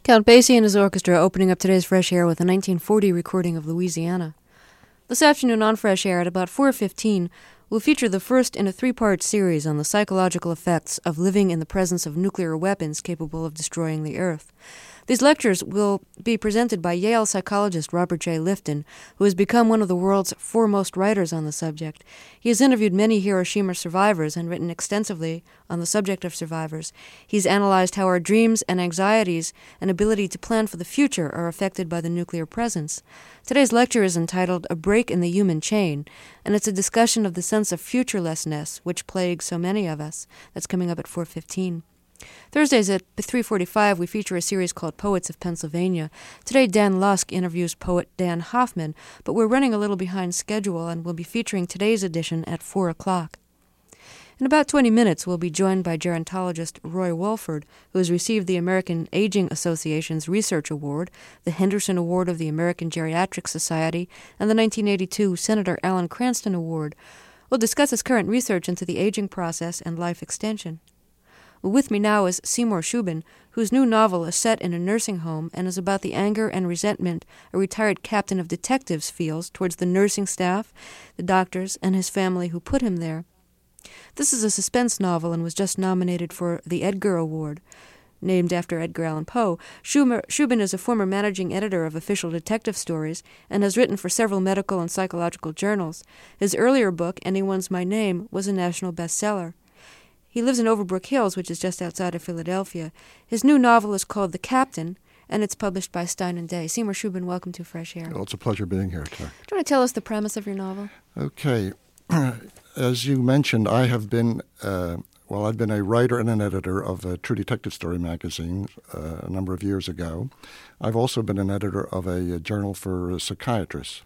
Count Basie and his orchestra opening up today's Fresh Air with a 1940 recording of Louisiana. This afternoon on Fresh Air at about 4:15, we'll feature the first in a three-part series on the psychological effects of living in the presence of nuclear weapons capable of destroying the Earth. These lectures will be presented by Yale psychologist Robert J. Lifton, who has become one of the world's foremost writers on the subject. He has interviewed many Hiroshima survivors and written extensively on the subject of survivors. He's analyzed how our dreams and anxieties and ability to plan for the future are affected by the nuclear presence. Today's lecture is entitled A Break in the Human Chain, and it's a discussion of the sense of futurelessness which plagues so many of us. That's coming up at 4:15. Thursdays at 3:45, we feature a series called Poets of Pennsylvania. Today, Dan Lusk interviews poet Dan Hoffman, but we're running a little behind schedule, and we'll be featuring today's edition at 4 o'clock. In about 20 minutes, we'll be joined by gerontologist Roy Walford, who has received the American Aging Association's Research Award, the Henderson Award of the American Geriatric Society, and the 1982 Senator Alan Cranston Award. We'll discuss his current research into the aging process and life extension. With me now is Seymour Shubin, whose new novel is set in a nursing home and is about the anger and resentment a retired captain of detectives feels towards the nursing staff, the doctors, and his family who put him there. This is a suspense novel and was just nominated for the Edgar Award, named after Edgar Allan Poe. Shubin is a former managing editor of Official Detective Stories and has written for several medical and psychological journals. His earlier book, Anyone's My Name, was a national bestseller. He lives in Overbrook Hills, which is just outside of Philadelphia. His new novel is called The Captain, and it's published by Stein and Day. Seymour Shubin, welcome to Fresh Air. Well, it's a pleasure being here, Claire. Do you want to tell us the premise of your novel? Okay. As you mentioned, I've been a writer and an editor of a True Detective Story magazine a number of years ago. I've also been an editor of a journal for psychiatrists.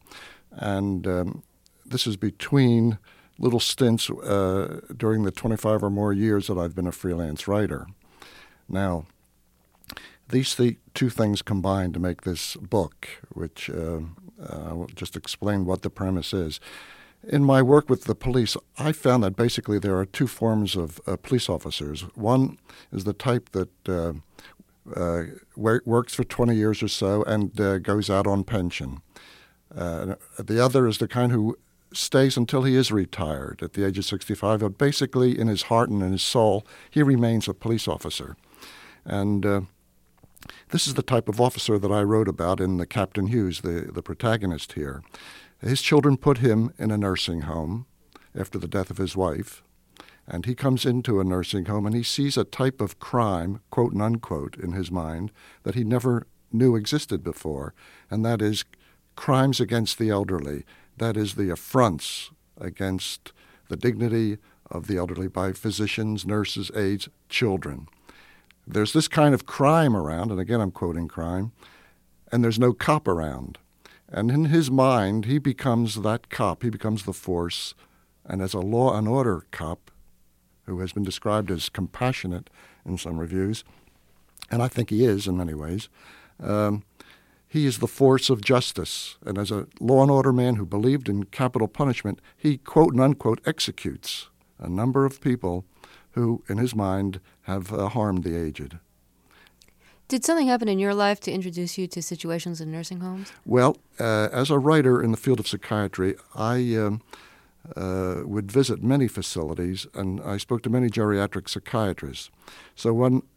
And this is between little stints during the 25 or more years that I've been a freelance writer. Now, these two things combine to make this book, which I will just explain what the premise is. In my work with the police, I found that basically there are two forms of police officers. One is the type that works for 20 years or so and goes out on pension. The other is the kind who stays until he is retired at the age of 65, but basically in his heart and in his soul, he remains a police officer. And this is the type of officer that I wrote about in the Captain Hughes, the protagonist here. His children put him in a nursing home after the death of his wife, and he comes into a nursing home and he sees a type of crime, quote and unquote, in his mind that he never knew existed before, and that is crimes against the elderly. That is the affronts against the dignity of the elderly by physicians, nurses, aides, children. There's this kind of crime around, and again I'm quoting crime, and there's no cop around. And in his mind, he becomes that cop. He becomes the force. And as a law and order cop, who has been described as compassionate in some reviews, and I think he is in many ways, he is the force of justice. And as a law and order man who believed in capital punishment, he, quote and unquote, executes a number of people who, in his mind, have harmed the aged. Did something happen in your life to introduce you to situations in nursing homes? Well, as a writer in the field of psychiatry, I would visit many facilities, and I spoke to many geriatric psychiatrists. So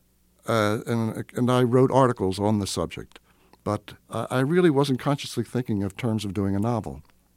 and I wrote articles on the subject. But I really wasn't consciously thinking of terms of doing a novel.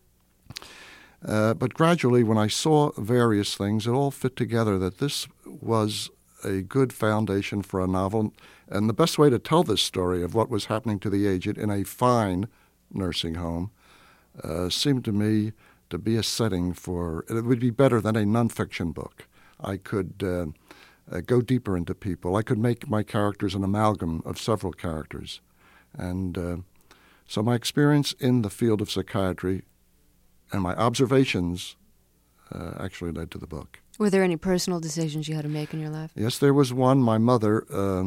But gradually, when I saw various things, it all fit together that this was a good foundation for a novel. And the best way to tell this story of what was happening to the aged in a fine nursing home seemed to me to be a setting for, it would be better than a nonfiction book. I could go deeper into people. I could make my characters an amalgam of several characters. And so my experience in the field of psychiatry and my observations actually led to the book. Were there any personal decisions you had to make in your life? Yes, there was one. My mother,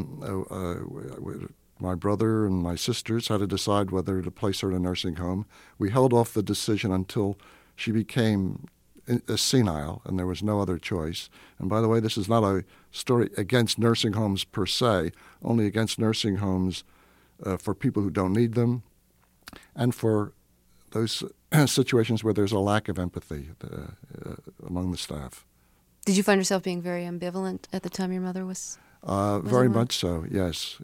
my brother, and my sisters had to decide whether to place her in a nursing home. We held off the decision until she became senile, and there was no other choice. And by the way, this is not a story against nursing homes per se, only against nursing homes for people who don't need them, and for those situations where there's a lack of empathy among the staff. Did you find yourself being very ambivalent at the time your mother was very much so, yes.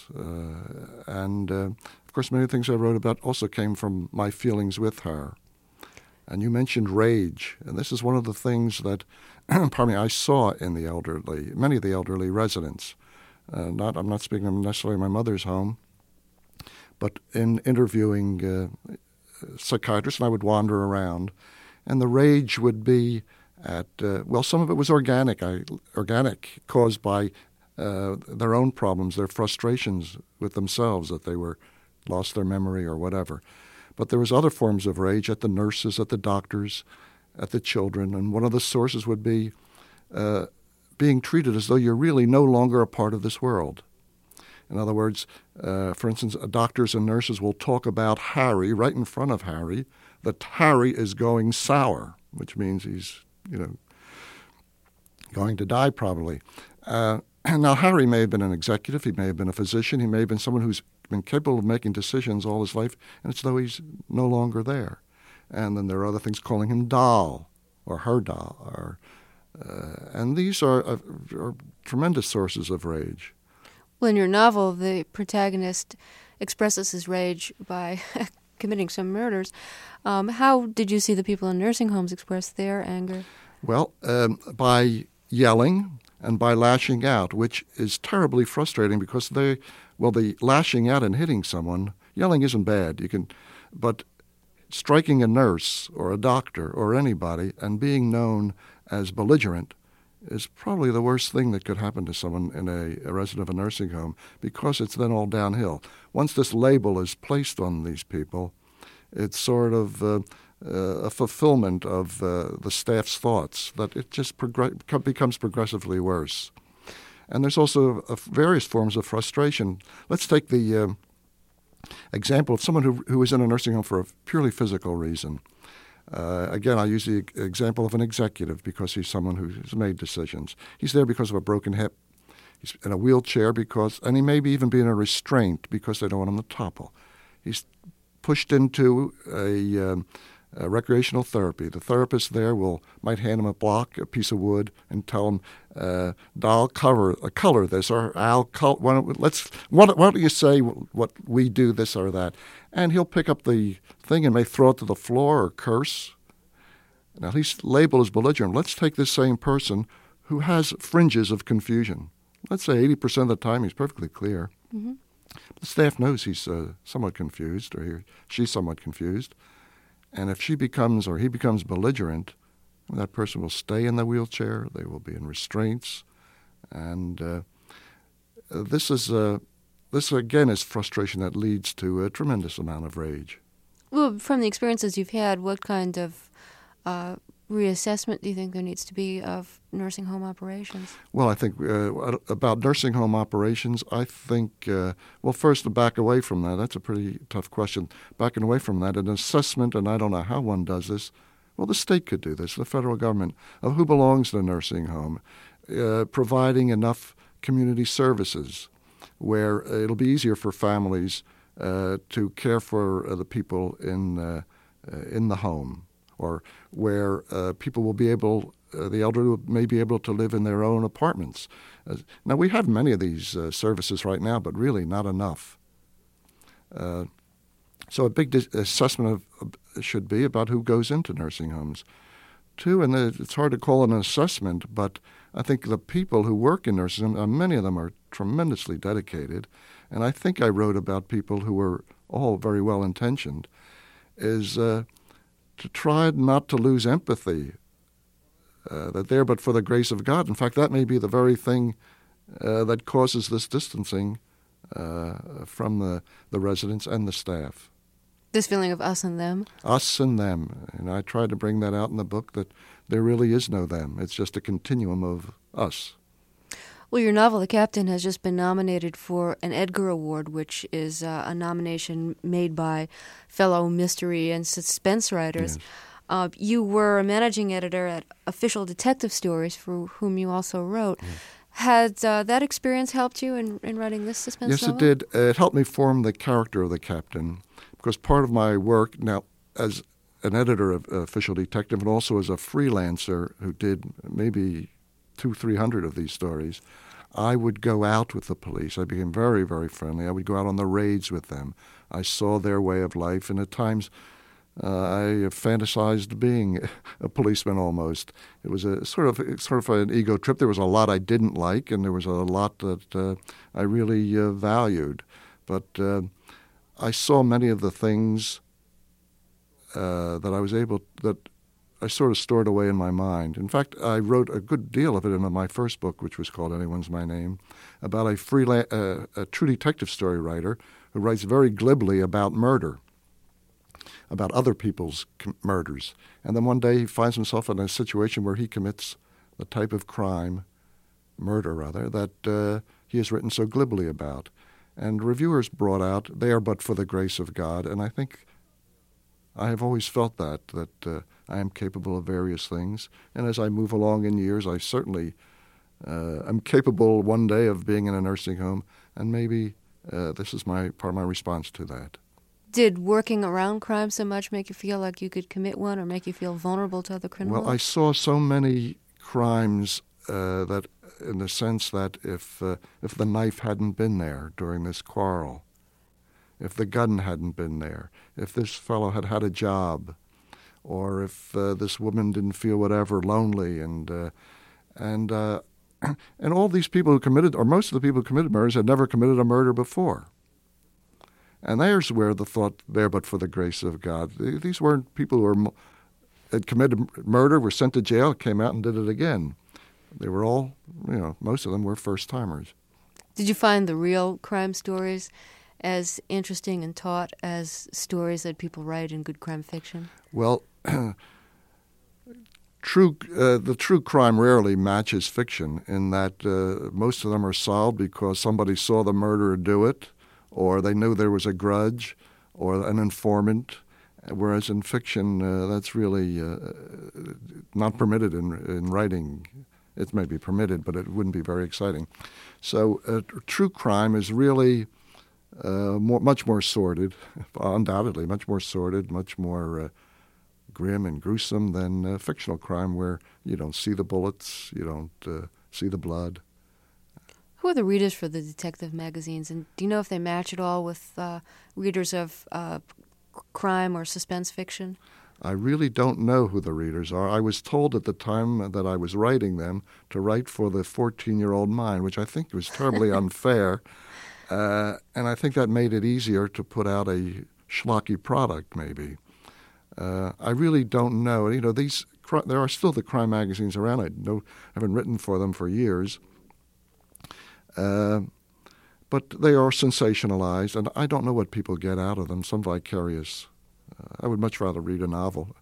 And, of course, many things I wrote about also came from my feelings with her. And you mentioned rage, and this is one of the things that I saw in the elderly, many of the elderly residents. I'm not speaking of necessarily my mother's home, but in interviewing psychiatrists, and I would wander around, and the rage would be at, some of it was organic, caused by their own problems, their frustrations with themselves, that they lost their memory or whatever. But there was other forms of rage at the nurses, at the doctors, at the children, and one of the sources would be being treated as though you're really no longer a part of this world. In other words, for instance, doctors and nurses will talk about Harry right in front of Harry, that Harry is going sour, which means he's, going to die probably. Now, Harry may have been an executive, he may have been a physician, he may have been someone who's been capable of making decisions all his life, and it's though he's no longer there. And then there are other things calling him doll or her doll, and these are tremendous sources of rage. Well, in your novel, the protagonist expresses his rage by committing some murders. How did you see the people in nursing homes express their anger? Well, by yelling and by lashing out, which is terribly frustrating because the lashing out and hitting someone, yelling isn't bad. But striking a nurse or a doctor or anybody and being known as belligerent is probably the worst thing that could happen to someone in a resident of a nursing home, because it's then all downhill. Once this label is placed on these people, it's sort of a fulfillment of the staff's thoughts, that it just becomes progressively worse. And there's also various forms of frustration. Let's take the example of someone who is in a nursing home for a purely physical reason. Again, I use the example of an executive because he's someone who's made decisions. He's there because of a broken hip. He's in a wheelchair and he may even be in a restraint because they don't want him to topple. He's pushed into a recreational therapy. The therapist there might hand him a block, a piece of wood, and tell him, "Doll, color this," or "Al, why don't you say what we do, this or that?" And he'll pick up the thing and may throw it to the floor or curse. Now he's labeled as belligerent. Let's take this same person who has fringes of confusion. Let's say 80% of the time he's perfectly clear. Mm-hmm. The staff knows he's somewhat confused, or she's somewhat confused. And if he becomes belligerent, that person will stay in the wheelchair. They will be in restraints. And this again is frustration that leads to a tremendous amount of rage. Well, from the experiences you've had, what kind of reassessment do you think there needs to be of nursing home operations? Well, I think about nursing home operations, I think, first to back away from that. That's a pretty tough question. Backing away from that, an assessment, and I don't know how one does this. Well, the state could do this, the federal government, of who belongs to a nursing home, providing enough community services where it'll be easier for families to care for the people in the home, or where people will be able, the elderly may be able to live in their own apartments. Now, we have many of these services right now, but really not enough. So a big assessment should be about who goes into nursing homes. Two, and it's hard to call it an assessment, but I think the people who work in nursing homes, many of them are tremendously dedicated, and I think I wrote about people who were all very well-intentioned, is to try not to lose empathy, that they're but for the grace of God. In fact, that may be the very thing that causes this distancing from the residents and the staff. This feeling of us and them? Us and them. And I tried to bring that out in the book, that there really is no them. It's just a continuum of us. Well, your novel, The Captain, has just been nominated for an Edgar Award, which is a nomination made by fellow mystery and suspense writers. Yes. You were a managing editor at Official Detective Stories, for whom you also wrote. Yes. Had that experience helped you in writing this suspense Yes, novel? it did. It helped me form the character of the captain, because part of my work now as an editor of Official Detective and also as a freelancer who did maybe 200-300 of these stories, I would go out with the police. I became very, very friendly. I would go out on the raids with them. I saw their way of life, and at times I fantasized being a policeman almost. It was a sort of an ego trip. There was a lot I didn't like, and there was a lot that I really valued. But I saw many of the things that I sort of stored away in my mind. In fact, I wrote a good deal of it in my first book, which was called Anyone's My Name, about a true detective story writer who writes very glibly about murder, about other people's murders. And then one day he finds himself in a situation where he commits the type of murder rather, that he has written so glibly about. And reviewers brought out, "They are but for the grace of God." And I think I have always felt that I am capable of various things. And as I move along in years, I certainly am capable one day of being in a nursing home, and maybe this is part of my response to that. Did working around crime so much make you feel like you could commit one or make you feel vulnerable to other criminals? Well, I saw so many crimes that, in the sense that if the knife hadn't been there during this quarrel, if the gun hadn't been there, if this fellow had had a job, or if this woman didn't feel whatever, lonely, and all these people who committed, or most of the people who committed murders, had never committed a murder before. And there's where the thought, "There but for the grace of God." These weren't people who had committed murder, were sent to jail, came out and did it again. They were all, most of them were first-timers. Did you find the real crime stories as interesting and taut as stories that people write in good crime fiction? Well, the true crime rarely matches fiction in that most of them are solved because somebody saw the murderer do it, or they knew there was a grudge, or an informant, whereas in fiction that's really not permitted in writing. It may be permitted, but it wouldn't be very exciting. So true crime is really much more sordid, undoubtedly, much more sordid, much more grim and gruesome than fictional crime, where you don't see the bullets, you don't see the blood. Who are the readers for the detective magazines, and do you know if they match at all with readers of crime or suspense fiction? I really don't know who the readers are. I was told at the time that I was writing them to write for the 14-year-old mind, which I think was terribly unfair. And I think that made it easier to put out a schlocky product, maybe. I really don't know. There are still the crime magazines around. I haven't written for them for years. But they are sensationalized, and I don't know what people get out of them, some vicarious. I would much rather read a novel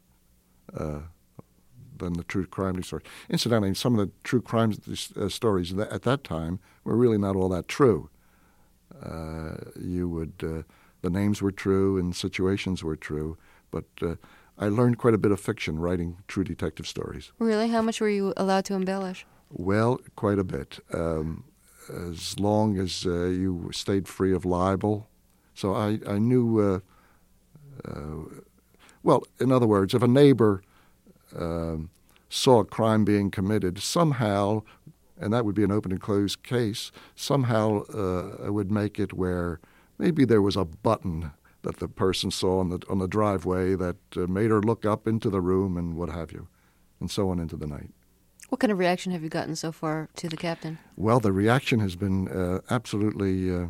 than the true crime story. Incidentally, some of the true crime stories at that time were really not all that true. The names were true and situations were true, but I learned quite a bit of fiction writing true detective stories. Really? How much were you allowed to embellish? Well, quite a bit. As long as you stayed free of libel. So I knew, in other words, if a neighbor saw a crime being committed, somehow, and that would be an open and closed case, somehow I would make it where maybe there was a button that the person saw on the driveway that made her look up into the room and what have you, and so on into the night. What kind of reaction have you gotten so far to the captain? Well, the reaction has been absolutely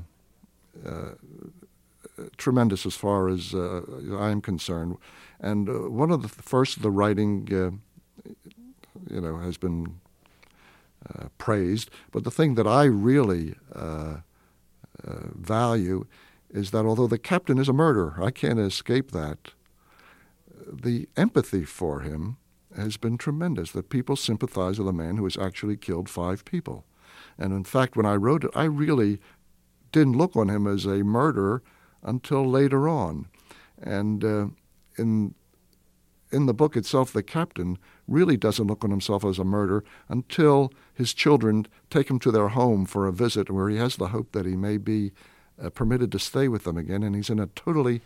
tremendous as far as I am concerned. And one of the first of the writing, has been praised. But the thing that I really value is that although the captain is a murderer, I can't escape that, the empathy for him has been tremendous, that people sympathize with a man who has actually killed 5 people. And in fact, when I wrote it, I really didn't look on him as a murderer until later on. And in in the book itself, the captain really doesn't look on himself as a murderer until his children take him to their home for a visit where he has the hope that he may be permitted to stay with them again, and he's in a totally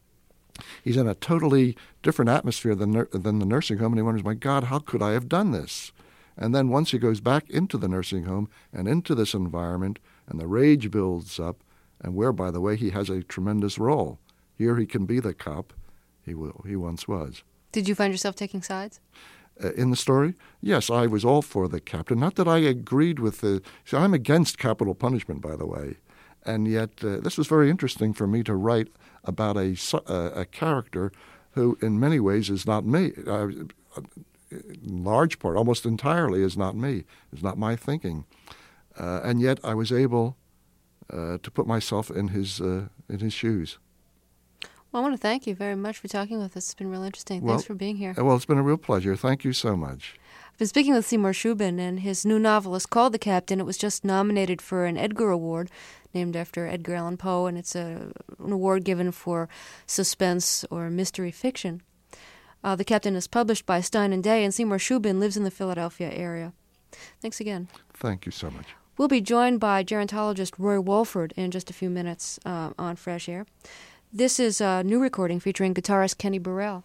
different atmosphere than the nursing home, and he wonders, my God, how could I have done this? And then once he goes back into the nursing home and into this environment, and the rage builds up, and where, by the way, he has a tremendous role. Here he can be the cop he once was. Did you find yourself taking sides? In the story? Yes, I was all for the captain. Not that I agreed with I'm against capital punishment, by the way. And yet this was very interesting for me to write about a character who in many ways is not me. In large part, almost entirely, is not me. It's not my thinking. And yet I was able to put myself in his shoes. Well, I want to thank you very much for talking with us. It's been real interesting. Thanks for being here. Well, it's been a real pleasure. Thank you so much. I've been speaking with Seymour Shubin, and his new novel is called The Captain. It was just nominated for an Edgar Award, named after Edgar Allan Poe, and it's an award given for suspense or mystery fiction. The Captain is published by Stein & Day, and Seymour Shubin lives in the Philadelphia area. Thanks again. Thank you so much. We'll be joined by gerontologist Roy Walford in just a few minutes on Fresh Air. This is a new recording featuring guitarist Kenny Burrell.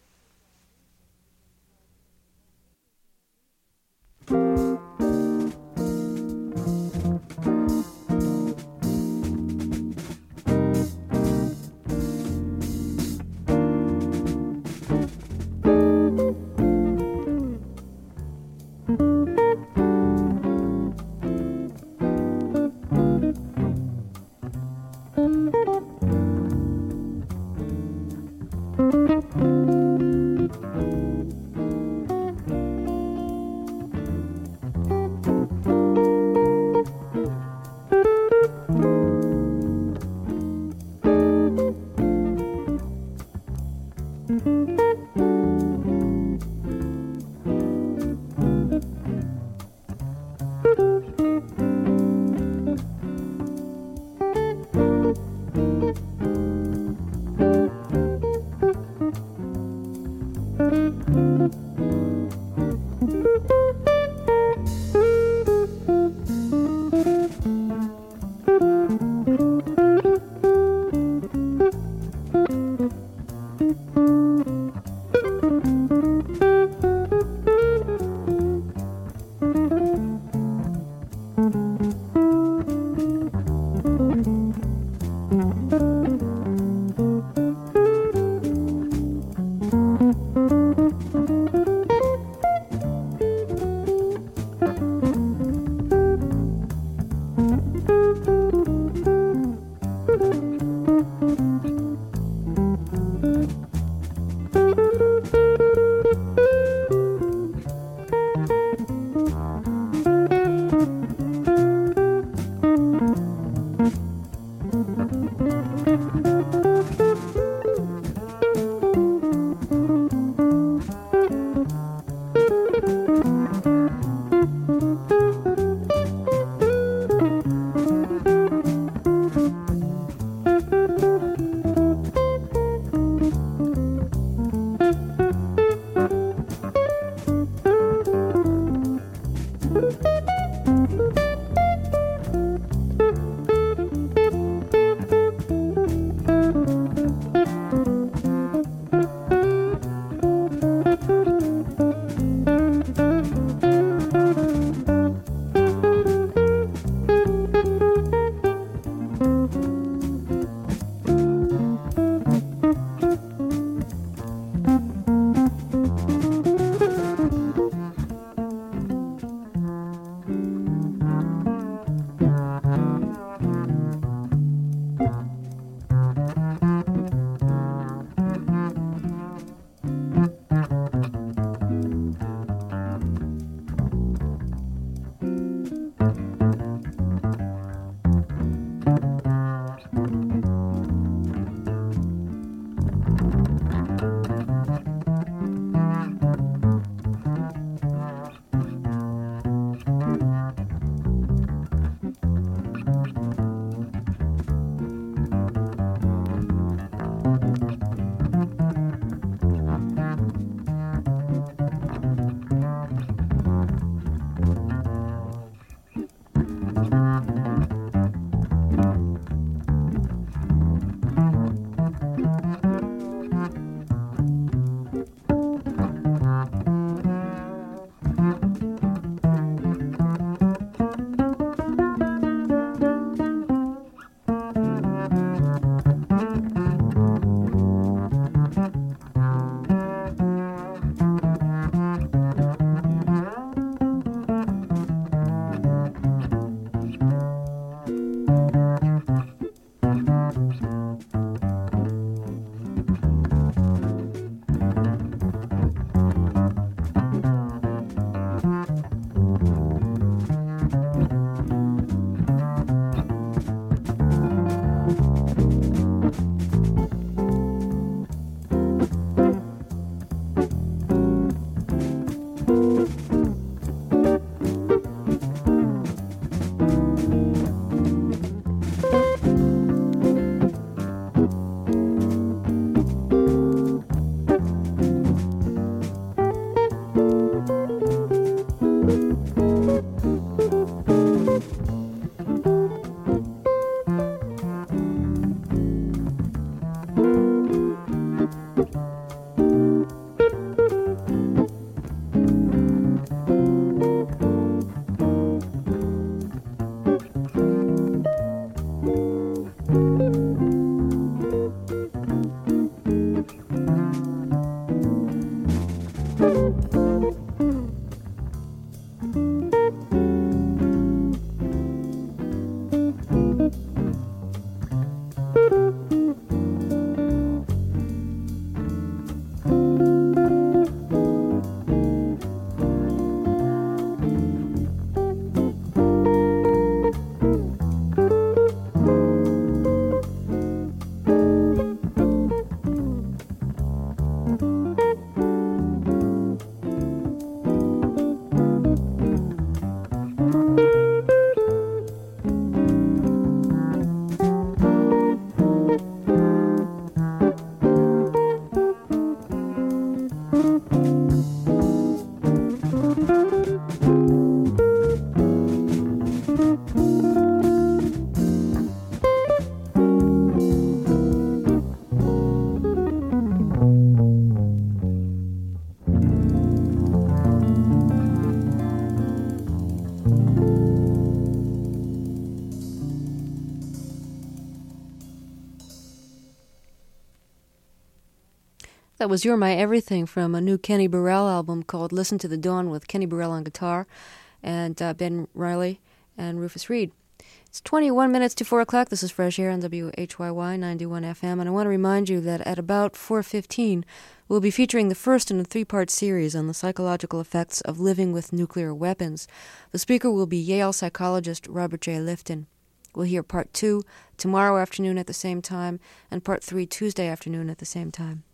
That was You're My Everything from a new Kenny Burrell album called Listen to the Dawn with Kenny Burrell on guitar and Ben Riley and Rufus Reid. It's 21 minutes to 4 o'clock. This is Fresh Air on WHYY 91 FM, and I want to remind you that at about 4:15, we'll be featuring the first in a three-part series on the psychological effects of living with nuclear weapons. The speaker will be Yale psychologist Robert J. Lifton. We'll hear Part 2 tomorrow afternoon at the same time, and Part 3 Tuesday afternoon at the same time.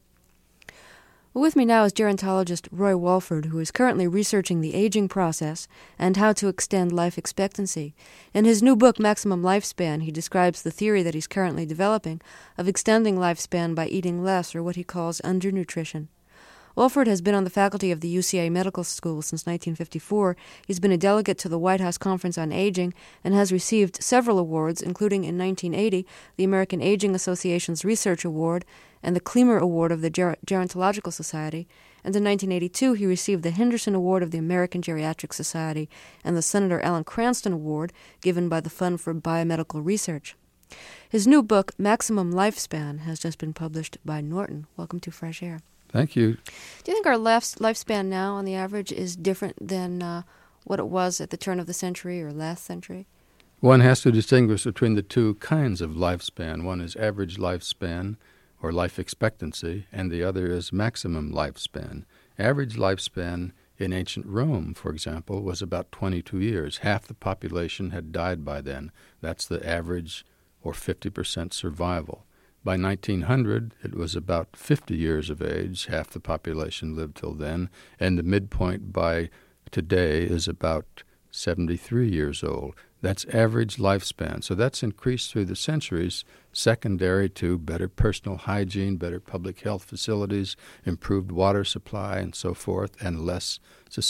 Well, with me now is gerontologist Roy Walford, who is currently researching the aging process and how to extend life expectancy. In his new book, Maximum Lifespan, he describes the theory that he's currently developing of extending lifespan by eating less, or what he calls undernutrition. Walford has been on the faculty of the UCA Medical School since 1954. He's been a delegate to the White House Conference on Aging and has received several awards, including in 1980 the American Aging Association's Research Award and the Klemer Award of the Gerontological Society, and in 1982 he received the Henderson Award of the American Geriatric Society and the Senator Alan Cranston Award given by the Fund for Biomedical Research. His new book, Maximum Lifespan, has just been published by Norton. Welcome to Fresh Air. Thank you. Do you think our lifespan now, on the average, is different than what it was at the turn of the century or last century? One has to distinguish between the two kinds of lifespan. One is average lifespan, or life expectancy, and the other is maximum lifespan. Average lifespan in ancient Rome, for example, was about 22 years. Half the population had died by then. That's the average, or 50% survival. By 1900, it was about 50 years of age. Half the population lived till then, and the midpoint by today is about 73 years old. That's average lifespan. So that's increased through the centuries, secondary to better personal hygiene, better public health facilities, improved water supply, and so forth, and less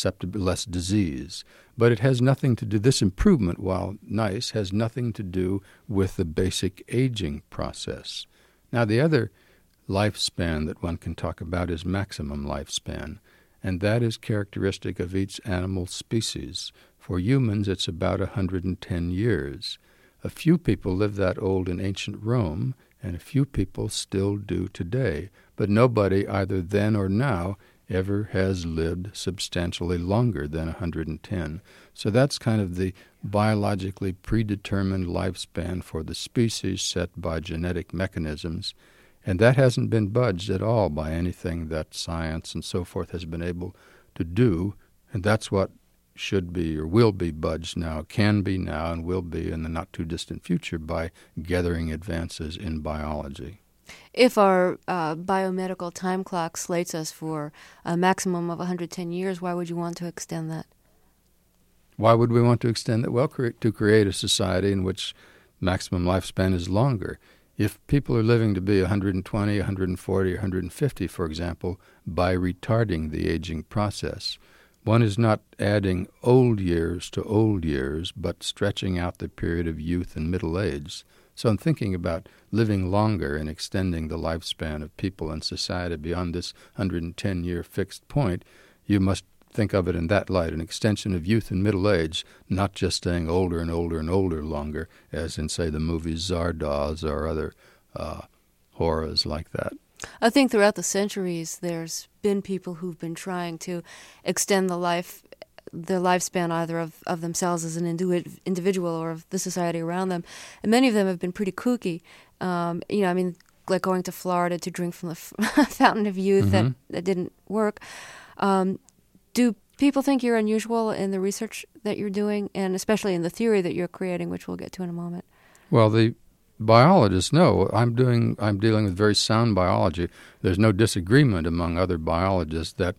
disease. But it has nothing to do, this improvement, while nice, has nothing to do with the basic aging process. Now, the other lifespan that one can talk about is maximum lifespan, and that is characteristic of each animal species. For humans, it's about 110 years. A few people lived that old in ancient Rome, and a few people still do today. But nobody, either then or now, ever has lived substantially longer than 110. So that's kind of the biologically predetermined lifespan for the species set by genetic mechanisms. And that hasn't been budged at all by anything that science and so forth has been able to do. And that's what should be or will be budged now, can be now, and will be in the not-too-distant future by gathering advances in biology. If our biomedical time clock slates us for a maximum of 110 years, why would you want to extend that? Why would we want to extend that? Well, to create a society in which maximum lifespan is longer. If people are living to be 120, 140, 150, for example, by retarding the aging process, one is not adding old years to old years, but stretching out the period of youth and middle age. So I'm thinking about living longer and extending the lifespan of people in society beyond this 110-year fixed point. You must think of it in that light, an extension of youth and middle age, not just staying older and older and older longer, as in, say, the movies Zardoz or other horrors like that. I think throughout the centuries there's been people who've been trying to extend the life the lifespan either of themselves as an individual or of the society around them. And many of them have been pretty kooky. Like going to Florida to drink from the fountain of youth that didn't work. Do people think you're unusual in the research that you're doing, and especially in the theory that you're creating, which we'll get to in a moment? Well, the biologists know I'm dealing with very sound biology. There's no disagreement among other biologists that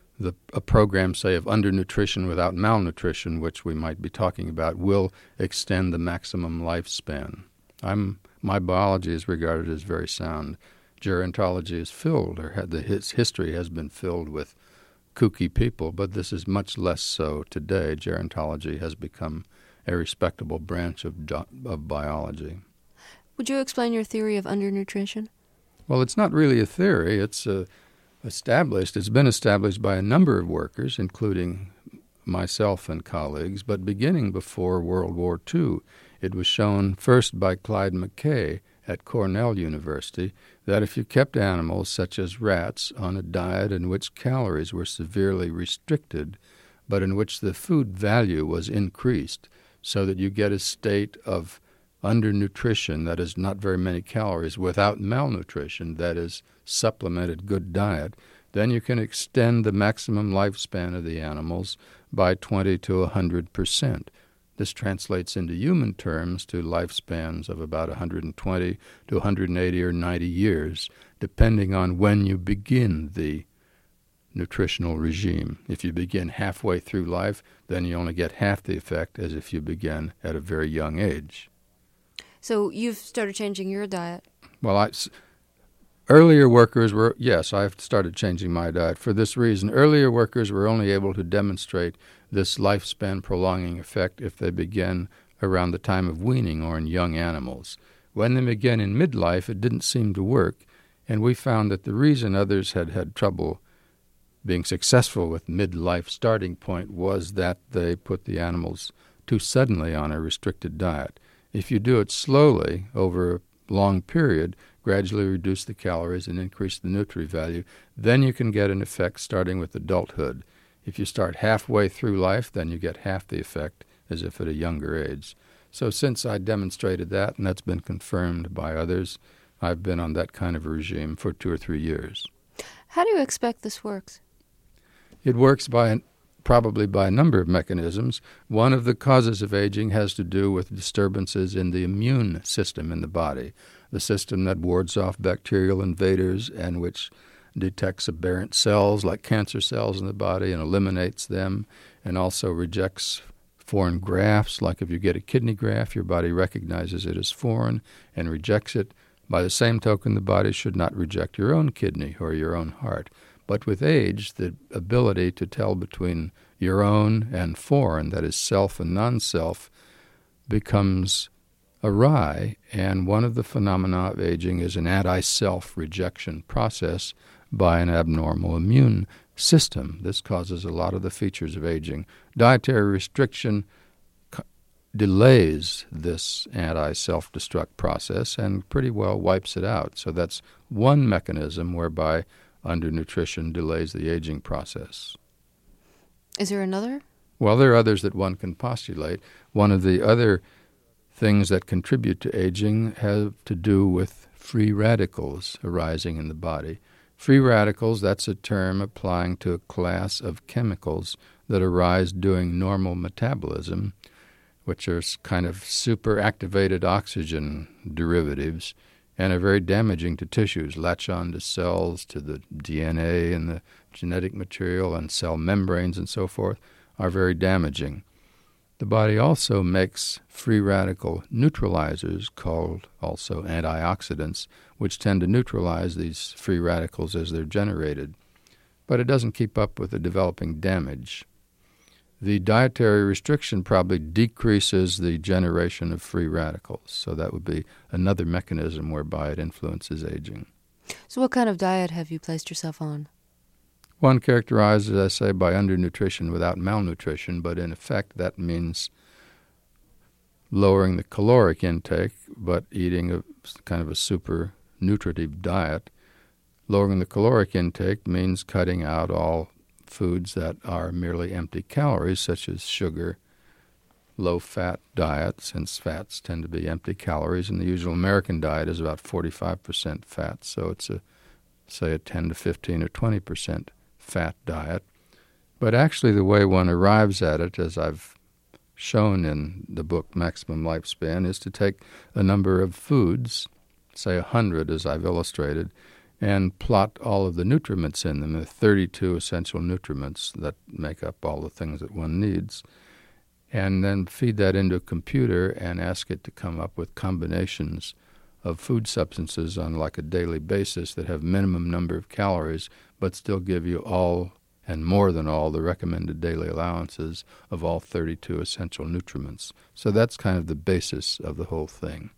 a program, say, of undernutrition without malnutrition, which we might be talking about, will extend the maximum lifespan. My biology is regarded as very sound. Gerontology is filled, its history has been filled with kooky people, but this is much less so today. Gerontology has become a respectable branch of biology. Would you explain your theory of undernutrition? Well, it's not really a theory. It's established. It's been established by a number of workers, including myself and colleagues, but beginning before World War II. It was shown first by Clyde McKay at Cornell University that if you kept animals, such as rats, on a diet in which calories were severely restricted, but in which the food value was increased, so that you get a state of undernutrition, that is not very many calories, without malnutrition, that is supplemented good diet, then you can extend the maximum lifespan of the animals by 20 to 100%. This translates into human terms to lifespans of about 120 to 180 or 90 years, depending on when you begin the nutritional regime. If you begin halfway through life, then you only get half the effect as if you begin at a very young age. So you've started changing your diet? Well, earlier workers were, yes, I've started changing my diet for this reason. Earlier workers were only able to demonstrate this lifespan prolonging effect if they begin around the time of weaning or in young animals. When they began in midlife, it didn't seem to work, and we found that the reason others had had trouble being successful with midlife starting point was that they put the animals too suddenly on a restricted diet. If you do it slowly over a long period, gradually reduce the calories and increase the nutrient value, then you can get an effect starting with adulthood. If you start halfway through life, then you get half the effect as if at a younger age. So since I demonstrated that, and that's been confirmed by others, I've been on that kind of a regime for 2 or 3 years. How do you expect this works? It works probably by a number of mechanisms. One of the causes of aging has to do with disturbances in the immune system in the body, the system that wards off bacterial invaders and which detects aberrant cells like cancer cells in the body and eliminates them, and also rejects foreign grafts. Like if you get a kidney graft, your body recognizes it as foreign and rejects it. By the same token, the body should not reject your own kidney or your own heart. But with age, the ability to tell between your own and foreign, that is self and non-self, becomes awry, and one of the phenomena of aging is an anti-self rejection process by an abnormal immune system. This causes a lot of the features of aging. Dietary restriction delays this anti-self-destruct process and pretty well wipes it out. So that's one mechanism whereby undernutrition delays the aging process. Is there another? Well, there are others that one can postulate. One of the other things that contribute to aging have to do with free radicals arising in the body. Free radicals, that's a term applying to a class of chemicals that arise during normal metabolism, which are kind of superactivated oxygen derivatives and are very damaging to tissues, latch on to cells, to the DNA and the genetic material and cell membranes and so forth, are very damaging. The body also makes free radical neutralizers called also antioxidants, which tend to neutralize these free radicals as they're generated. But it doesn't keep up with the developing damage. The dietary restriction probably decreases the generation of free radicals, so that would be another mechanism whereby it influences aging. So what kind of diet have you placed yourself on? One characterized, as I say, by undernutrition without malnutrition, but in effect that means lowering the caloric intake, but eating a kind of a super nutritive diet. Lowering the caloric intake means cutting out all foods that are merely empty calories, such as sugar, low-fat diet, since fats tend to be empty calories, and the usual American diet is about 45% fat, so it's say a 10 to 15 or 20% fat diet. But actually the way one arrives at it, as I've shown in the book Maximum Lifespan, is to take a number of foods, say 100 as I've illustrated, and plot all of the nutriments in them, the 32 essential nutriments that make up all the things that one needs, and then feed that into a computer and ask it to come up with combinations of food substances on like a daily basis that have minimum number of calories but still give you all and more than all the recommended daily allowances of all 32 essential nutriments. So that's kind of the basis of the whole thing.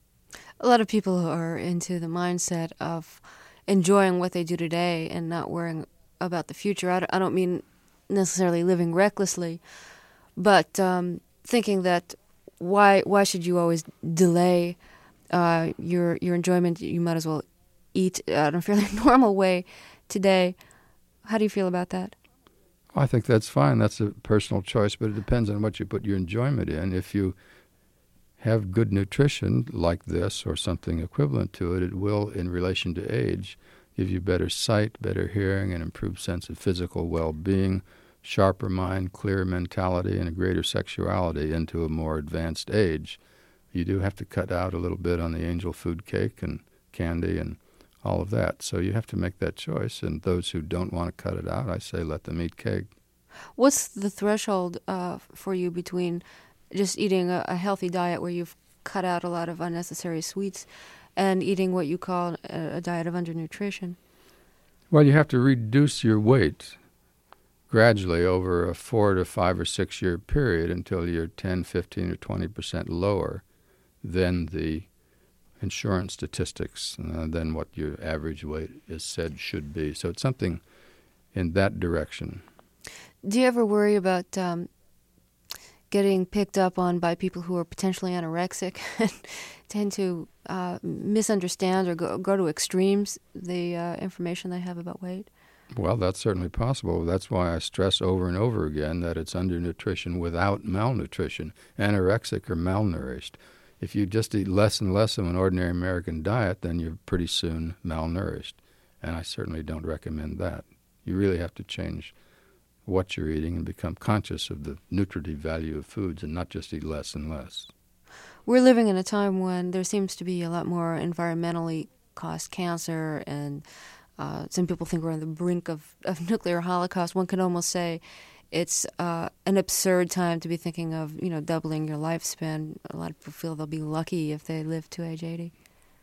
A lot of people are into the mindset of enjoying what they do today and not worrying about the future. I don't mean necessarily living recklessly, but thinking that why should you always delay your enjoyment? You might as well eat in a fairly normal way today. How do you feel about that? I think that's fine. That's a personal choice, but it depends on what you put your enjoyment in. If you have good nutrition like this or something equivalent to it, it will, in relation to age, give you better sight, better hearing, an improved sense of physical well-being, sharper mind, clearer mentality, and a greater sexuality into a more advanced age. You do have to cut out a little bit on the angel food cake and candy and all of that. So you have to make that choice. And those who don't want to cut it out, I say let them eat cake. What's the threshold for you between just eating a healthy diet where you've cut out a lot of unnecessary sweets and eating what you call a diet of undernutrition? Well, you have to reduce your weight gradually over a 4 to 5 or 6 year period until you're 10, 15, or 20% lower than the insurance statistics, than what your average weight is said should be. So it's something in that direction. Do you ever worry about getting picked up on by people who are potentially anorexic and tend to misunderstand or go to extremes the information they have about weight? Well, that's certainly possible. That's why I stress over and over again that it's undernutrition without malnutrition. Anorexic or malnourished. If you just eat less and less of an ordinary American diet, then you're pretty soon malnourished. And I certainly don't recommend that. You really have to change what you're eating and become conscious of the nutritive value of foods and not just eat less and less. We're living in a time when there seems to be a lot more environmentally caused cancer, and some people think we're on the brink of nuclear holocaust. One could almost say it's an absurd time to be thinking of, doubling your lifespan. A lot of people feel they'll be lucky if they live to age 80.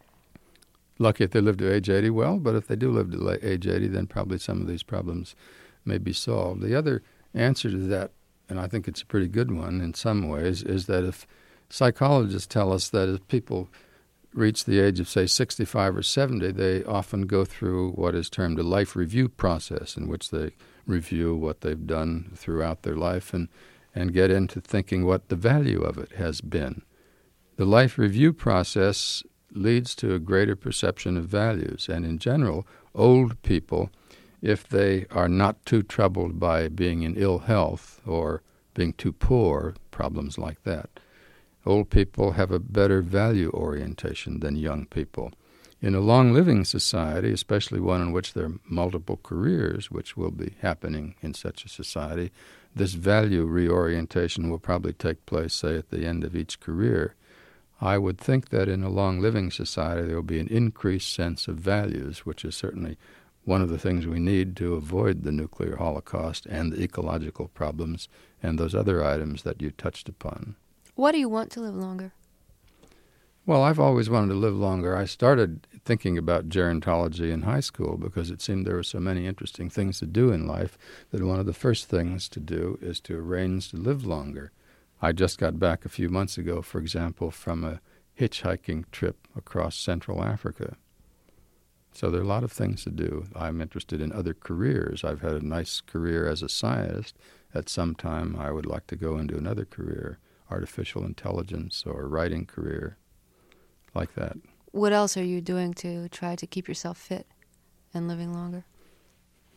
Lucky if they live to age 80? Well, but if they do live to age 80, then probably some of these problems may be solved. The other answer to that, and I think it's a pretty good one in some ways, is that if psychologists tell us that if people reach the age of, say, 65 or 70, they often go through what is termed a life review process, in which they review what they've done throughout their life and get into thinking what the value of it has been. The life review process leads to a greater perception of values, and in general, old people, if they are not too troubled by being in ill health or being too poor, problems like that, old people have a better value orientation than young people. In a long-living society, especially one in which there are multiple careers, which will be happening in such a society, this value reorientation will probably take place, say, at the end of each career. I would think that in a long-living society there will be an increased sense of values, which is certainly one of the things we need to avoid the nuclear holocaust and the ecological problems and those other items that you touched upon. Why do you want to live longer? Well, I've always wanted to live longer. I started thinking about gerontology in high school because it seemed there were so many interesting things to do in life that one of the first things to do is to arrange to live longer. I just got back a few months ago, for example, from a hitchhiking trip across Central Africa. So there are a lot of things to do. I'm interested in other careers. I've had a nice career as a scientist. At some time, I would like to go into another career, artificial intelligence or writing career, like that. What else are you doing to try to keep yourself fit and living longer?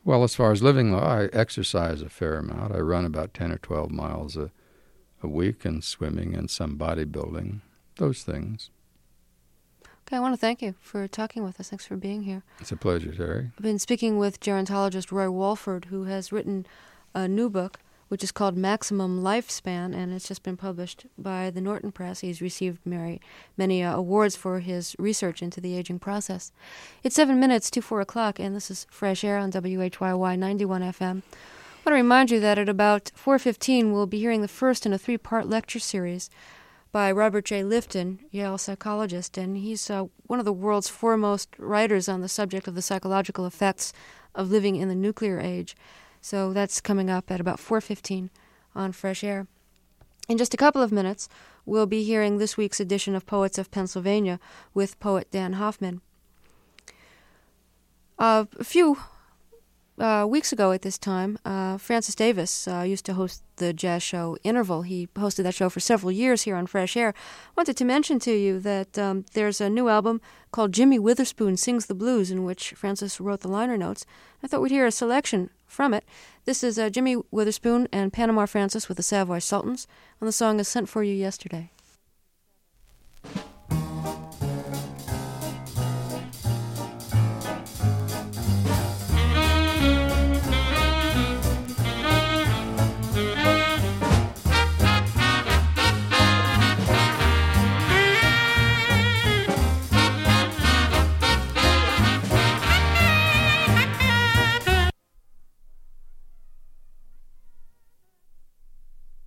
Well, as far as living, I exercise a fair amount. I run about 10 or 12 miles a week, and swimming and some bodybuilding, those things. Okay, I want to thank you for talking with us. Thanks for being here. It's a pleasure, Terry. I've been speaking with gerontologist Roy Walford, who has written a new book, which is called Maximum Lifespan, and it's just been published by the Norton Press. He's received many awards for his research into the aging process. It's 7 minutes to 4 o'clock, and this is Fresh Air on WHYY 91 FM. I want to remind you that at about 4:15 we'll be hearing the first in a 3-part lecture series by Robert J. Lifton, Yale psychologist, and he's one of the world's foremost writers on the subject of the psychological effects of living in the nuclear age. So that's coming up at about 4:15 on Fresh Air. In just a couple of minutes, we'll be hearing this week's edition of Poets of Pennsylvania with poet Dan Hoffman. A few weeks ago at this time, Francis Davis used to host the jazz show Interval. He hosted that show for several years here on Fresh Air. I wanted to mention to you that there's a new album called Jimmy Witherspoon Sings the Blues, in which Francis wrote the liner notes. I thought we'd hear a selection from it. This is Jimmy Witherspoon and Panama Francis with the Savoy Sultans, and the song is Sent For You Yesterday.